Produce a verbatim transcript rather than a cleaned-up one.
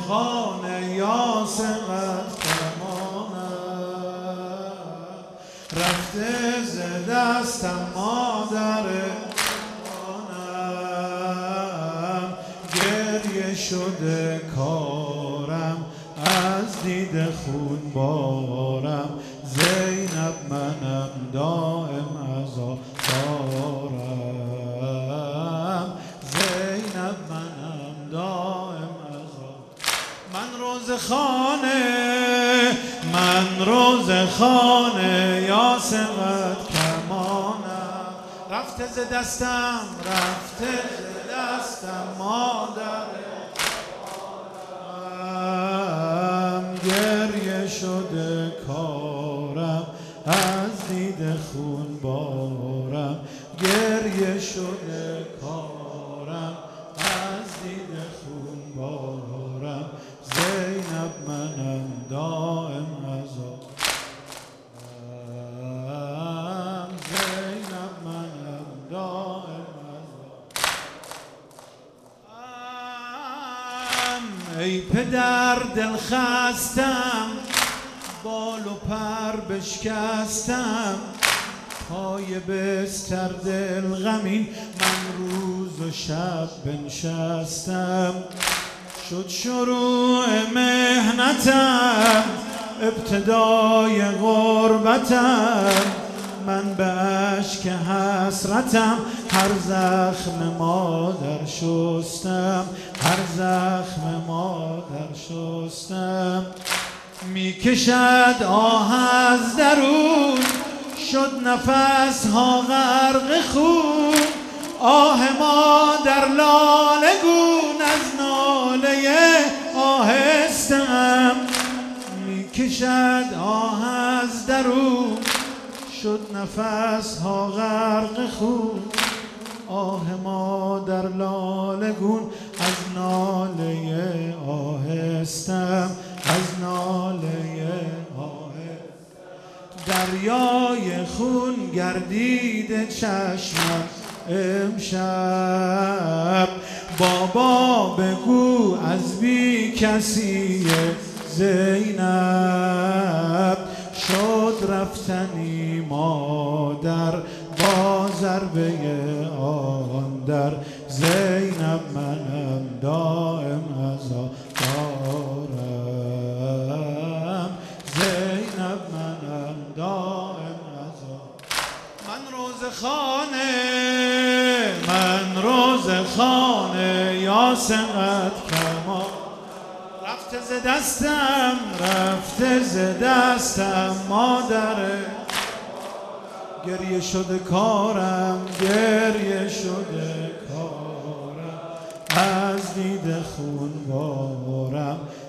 خانه یا سقط کمانم رفته ز دستم مادر جانم گریه شده کارم از دید خون بارم زینب منم دائم عزادارم زینب منم دائم عزادارم من روز خانه من روز خانه یا سقط کمانم رفته ز دستم رفته ز دستم مادر گریه شده کارم از دید خون بارم گریه شده کارم از دید خون بارم زینب منم دائم عزادارم زینب منم دائم عزادارم ای پدر دل خستم بال و پر بشکستم پای بستر دل غمین من روز و شب بنشستم شد شروع مهنتم ابتدای غربتم من به اشک حسرتم هر زخم مادر شستم هر زخم مادر شستم میکشد آه از درون شد نفس ها غرق خون آه مادر لاله گون از ناله آهستم میکشد آه از درون شد نفس ها غرق خون آه مادر لاله گون از ناله آهستم از ناله آهستم دریای خون گردیده چشمم امشب بابا بگو از بی کسی زینب شد رفتنی مادر با ضربه آن در زینب منم دائم عزادارم زینب منم دائم عزادارم من روز خانه من روز خانه یا سقط کمان رفته ز دستم رفته ز دستم مادر گریه شده کارم گریه شده کارم از دید خون بارم